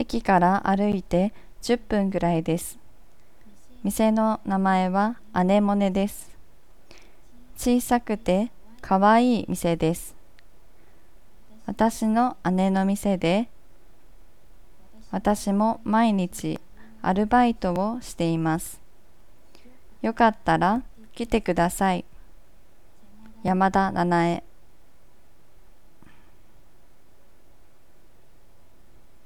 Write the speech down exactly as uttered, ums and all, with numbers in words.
駅から歩いてじゅっぷんぐらいです。店の名前はアネモネです。小さくてかわいい店です。私の姉の店で、私も毎日アルバイトをしています。よかったら来てください。山田七重。